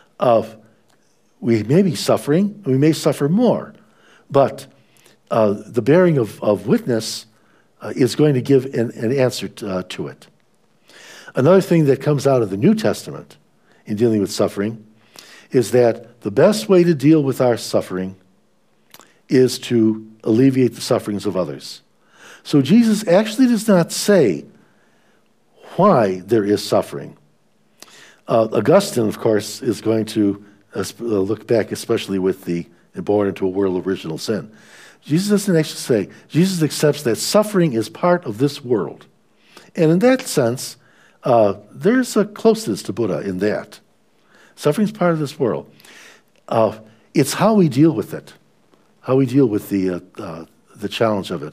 We may be suffering, we may suffer more, but the bearing of witness is going to give an answer to it. Another thing that comes out of the New Testament in dealing with suffering is that the best way to deal with our suffering is to alleviate the sufferings of others. So Jesus actually does not say why there is suffering. Augustine, of course, is going to look back, especially with the born into a world of original sin. Jesus doesn't actually say, Jesus accepts that suffering is part of this world. And in that sense, there's a closeness to Buddha in that. Suffering is part of this world. It's how we deal with it, how we deal with the challenge of it,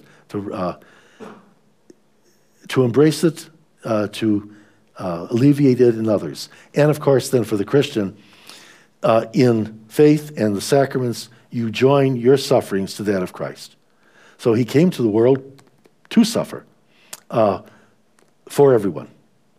to embrace it, to alleviate it in others. And of course, then for the Christian, in faith and the sacraments, you join your sufferings to that of Christ. So he came to the world to suffer for everyone,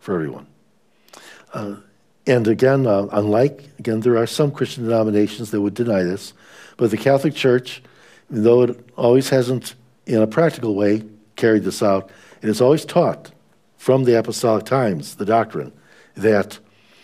And again, there are some Christian denominations that would deny this, but the Catholic Church, even though it always hasn't, in a practical way, carried this out, it has always taught from the apostolic times, the doctrine, that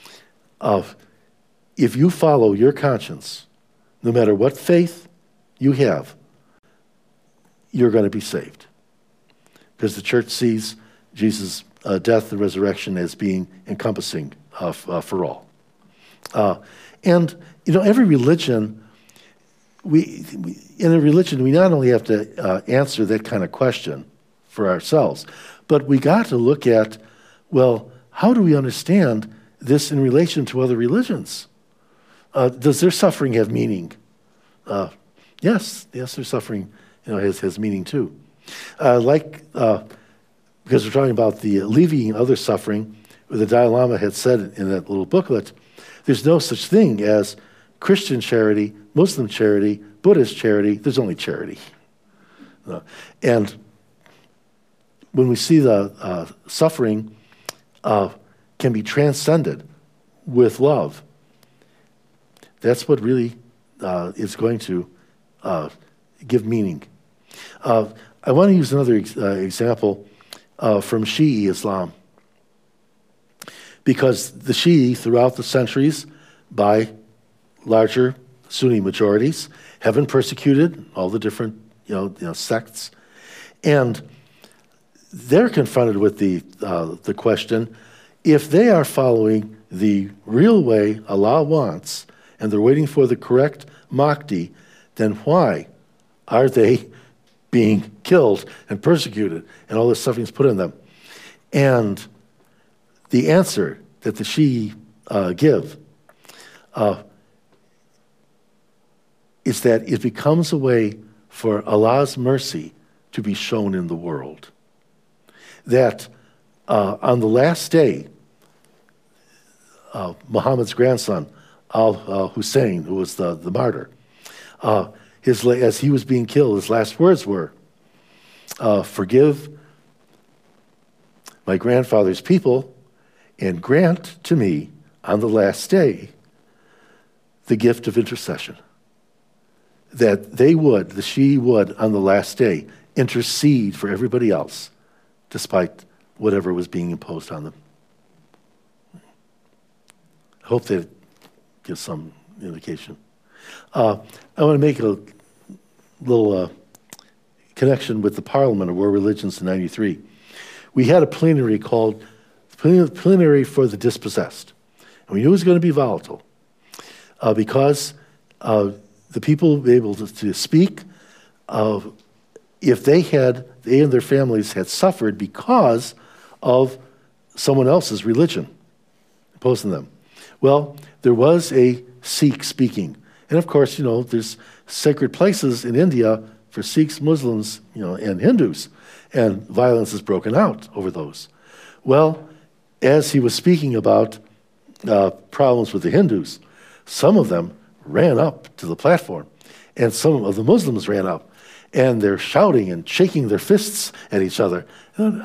if you follow your conscience, no matter what faith you have, you're going to be saved. Because the church sees Jesus' death and resurrection as being encompassing for all. And, every religion, in a religion, we not only have to answer that kind of question for ourselves, but we got to look at, well, how do we understand this in relation to other religions? Does their suffering have meaning? Yes, their suffering has meaning too. Because we're talking about the alleviating other suffering, the Dalai Lama had said in that little booklet, there's no such thing as Christian charity, Muslim charity, Buddhist charity, there's only charity. And when we see the suffering can be transcended with love, that's what really is going to give meaning. I want to use another example from Shi'i Islam, because the Shi'i, throughout the centuries, by larger Sunni majorities, have been persecuted, all the different sects, and they're confronted with the question: if they are following the real way Allah wants, and they're waiting for the correct Mahdi, then why are they being killed and persecuted and all this suffering is put on them? And the answer that the Shi'i give is that it becomes a way for Allah's mercy to be shown in the world. That on the last day, Muhammad's grandson, Al-Hussein, who was the martyr, as he was being killed, his last words were, forgive my grandfather's people and grant to me on the last day the gift of intercession. That they would, the Shi'i would, on the last day, intercede for everybody else, despite whatever was being imposed on them. I hope that gives some indication. I want to make a little connection with the Parliament of World Religions in '93. We had a plenary called Plenary for the Dispossessed. And we knew it was going to be volatile because the people would be able to speak if they and their families had suffered because of someone else's religion imposing them. Well, there was a Sikh speaking. And of course, there's sacred places in India for Sikhs, Muslims, and Hindus, and violence has broken out over those. Well, as he was speaking about problems with the Hindus, some of them ran up to the platform, and some of the Muslims ran up, and they're shouting and shaking their fists at each other. And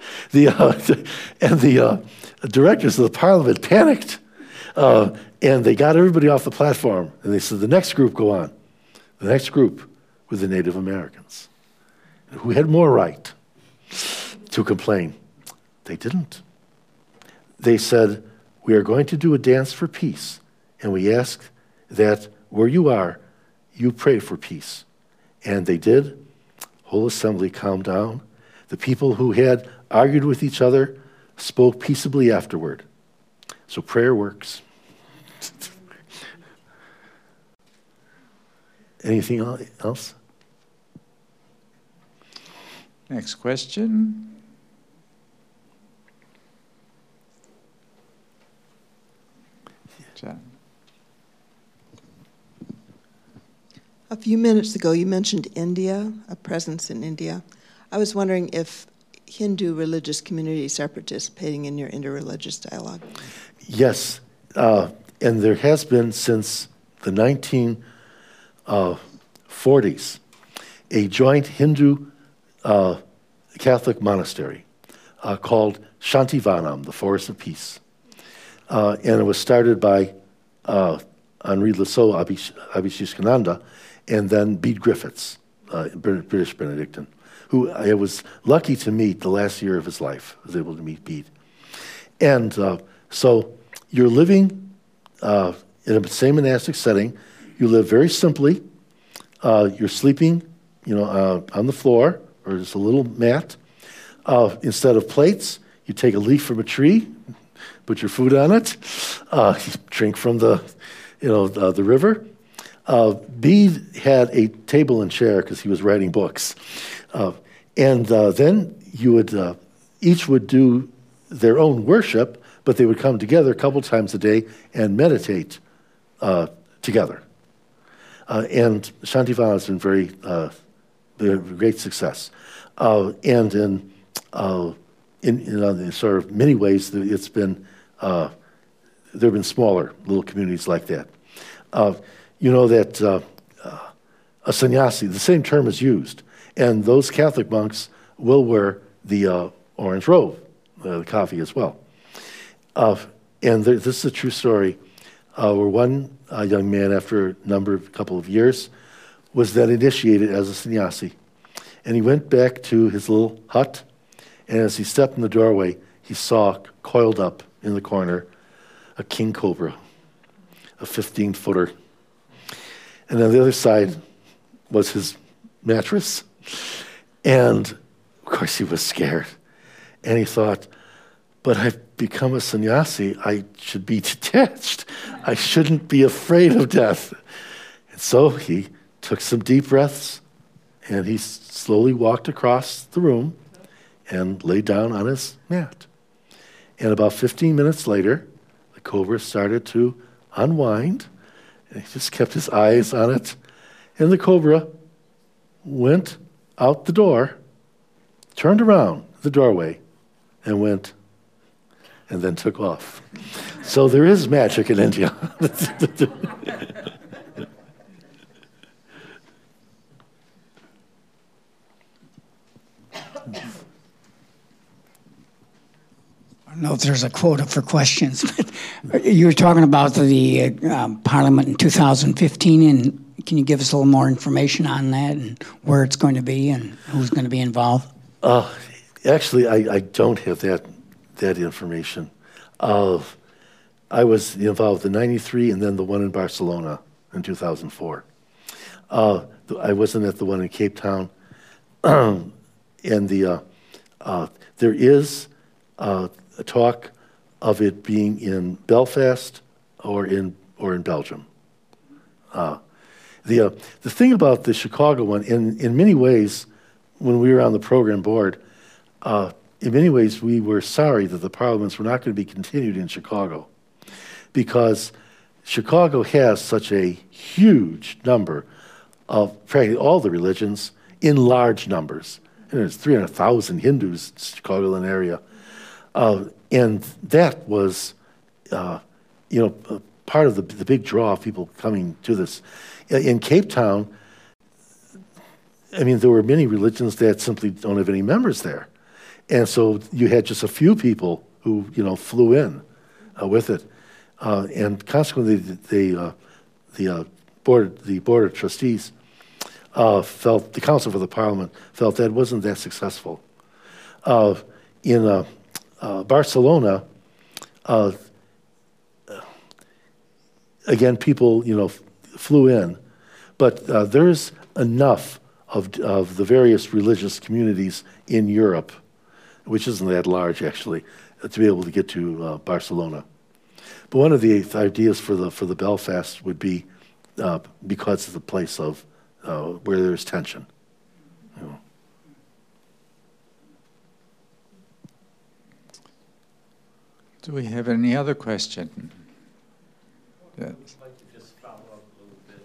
the directors of the parliament panicked, and they got everybody off the platform, and they said, the next group go on. The next group were the Native Americans, who had more right to complain. They didn't. They said, we are going to do a dance for peace, and we ask that where you are, you pray for peace. And they did. Whole assembly calmed down. The people who had argued with each other spoke peaceably afterward. So prayer works. Anything else? Next question. John. A few minutes ago, you mentioned India, a presence in India. I was wondering if Hindu religious communities are participating in your interreligious dialogue. Yes, and there has been since the 1940s a joint Hindu Catholic monastery called Shantivanam, the Forest of Peace. And it was started by Henri Lassault Abhishiskananda and then Bede Griffiths, British Benedictine, who I was lucky to meet the last year of his life. I was able to meet Bede. And so you're living in the same monastic setting. You live very simply. You're sleeping, on the floor, or just a little mat. Instead of plates, you take a leaf from a tree, put your food on it, you drink from the river. Bede had a table and chair because he was writing books. And then you would, each would do their own worship, but they would come together a couple times a day and meditate together. And Shantivanam has been very great success. And in sort of many ways, it's been, there have been smaller little communities like that. You know that a sannyasi, the same term is used, and those Catholic monks will wear the orange robe, the coffee as well. And this is a true story where one young man, after a couple of years, was then initiated as a sannyasi. And he went back to his little hut, and as he stepped in the doorway, he saw coiled up in the corner a king cobra, a 15-footer. And on the other side was his mattress. And, of course, he was scared. And he thought, but I've become a sannyasi. I should be detached. I shouldn't be afraid of death. And so he took some deep breaths, and he slowly walked across the room and lay down on his mat. And about 15 minutes later, the cobra started to unwind, and he just kept his eyes on it. And the cobra went out the door, turned around the doorway, and went, and then took off. So there is magic in India. I don't know if there's a quota for questions, but you were talking about the Parliament in 2015, and can you give us a little more information on that and where it's going to be and who's going to be involved? Actually, I don't have that information. I was involved in '93 and then the one in Barcelona in 2004. I wasn't at the one in Cape Town. And there is a talk of it being in Belfast or in Belgium. The thing about the Chicago one, in many ways, when we were on the program board, in many ways we were sorry that the parliaments were not going to be continued in Chicago, because Chicago has such a huge number of practically all the religions in large numbers. And there's 300,000 Hindus in the Chicagoland area. And that was, part of the big draw of people coming to this. In Cape Town, I mean, there were many religions that simply don't have any members there. And so you had just a few people who, flew in with it. And consequently, the board of trustees felt, the Council for the Parliament felt that wasn't that successful. In Barcelona, again, people, flew in, but there's enough of the various religious communities in Europe, which isn't that large actually, to be able to get to Barcelona. But one of the ideas for the Belfast would be because it's a place of where there's tension. You know. Do we have any other question? Yes. I'd like to just follow up a little bit.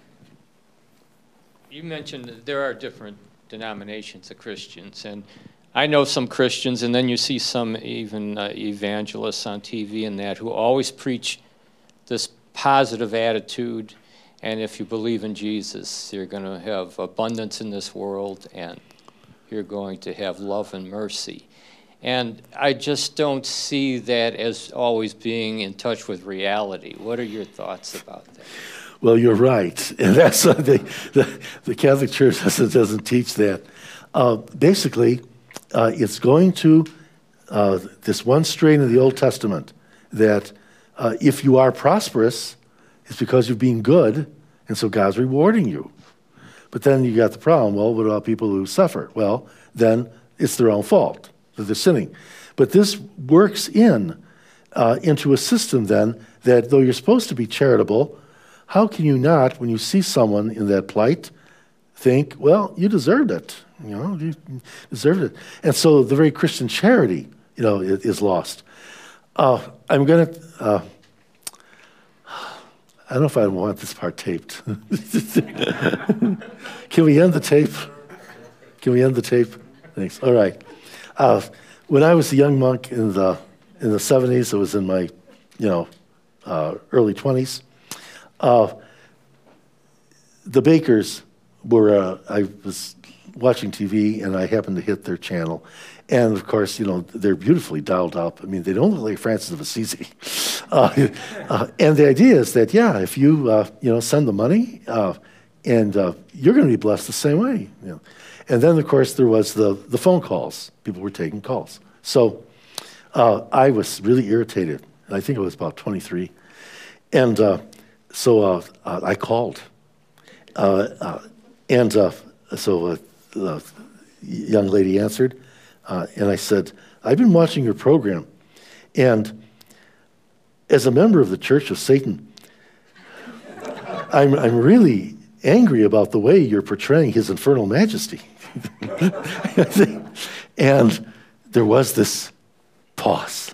You mentioned that there are different denominations of Christians, and I know some Christians, and then you see some even evangelists on TV and that who always preach this positive attitude, and if you believe in Jesus, you're going to have abundance in this world, and you're going to have love and mercy. And I just don't see that as always being in touch with reality. What are your thoughts about that? Well, you're right, and that's the Catholic Church doesn't teach that. Basically, it's going to this one strain of the Old Testament that if you are prosperous, it's because you've been good, and so God's rewarding you. But then you got the problem. Well, what about people who suffer? Well, then it's their own fault that they're sinning. But this works into a system then that though you're supposed to be charitable, how can you not, when you see someone in that plight, think, well, you deserved it. You know, you deserved it. And so the very Christian charity, you know, is lost. I'm going to, I don't know if I want this part taped. Can we end the tape? Can we end the tape? Thanks. All right. When I was a young monk in the 70s, I was in my, early 20s. The Bakers were, I was watching TV and I happened to hit their channel. And of course, they're beautifully dialed up. I mean, they don't look like Francis of Assisi. And the idea is that, if you, send the money and you're going to be blessed the same way. And then, of course, there was the phone calls. People were taking calls. So I was really irritated. I think I was about 23. And so I called. So the young lady answered. And I said, I've been watching your program. And as a member of the Church of Satan, I'm really angry about the way you're portraying his infernal majesty. And there was this pause.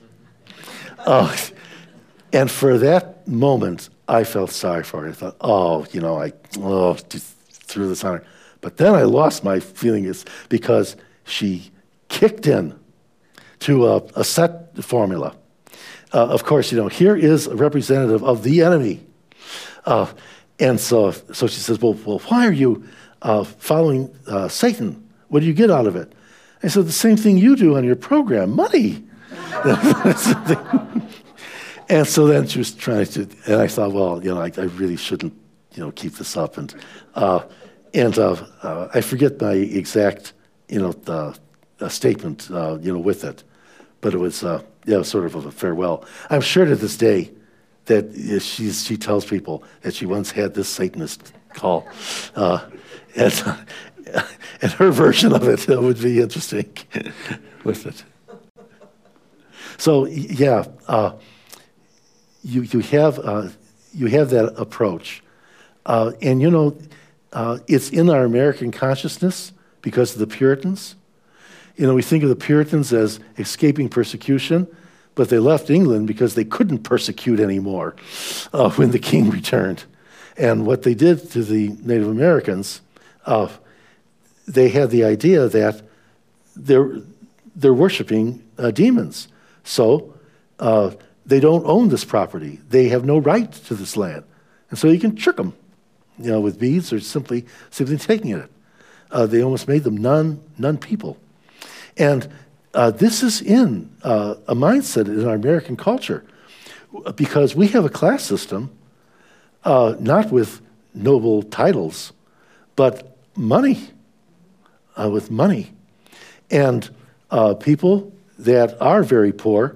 And for that moment, I felt sorry for her. I thought, just threw this on her. But then I lost my feelings because she kicked in to a set formula. Of course, here is a representative of the enemy. And so she says, well, why are you following Satan? What do you get out of it? I said, the same thing you do on your program, money. And so then she was trying to, and I thought, well, I really shouldn't, keep this up. And I forget my exact, statement, with it. But it was, sort of a farewell. I'm sure to this day that she tells people that she once had this Satanist call. And her version of it would be interesting with it. So, you have that approach. And, it's in our American consciousness because of the Puritans. We think of the Puritans as escaping persecution, but they left England because they couldn't persecute anymore when the king returned. And what they did to the Native Americans, they had the idea that they're worshiping demons. So they don't own this property. They have no right to this land. And so you can trick them, with beads or simply taking it. They almost made them non-people. And this is in a mindset in our American culture because we have a class system, not with noble titles, but money, with money. And people that are very poor,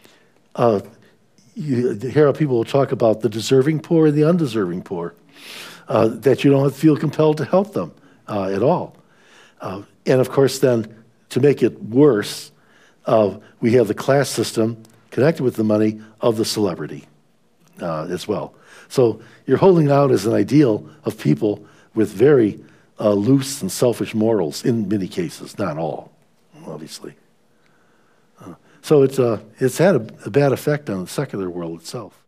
you hear how people will talk about the deserving poor and the undeserving poor, that you don't feel compelled to help them. at all. And of course, then to make it worse, we have the class system connected with the money of the celebrity as well. So you're holding out as an ideal of people with very loose and selfish morals in many cases, not all, obviously. So it's had a bad effect on the secular world itself.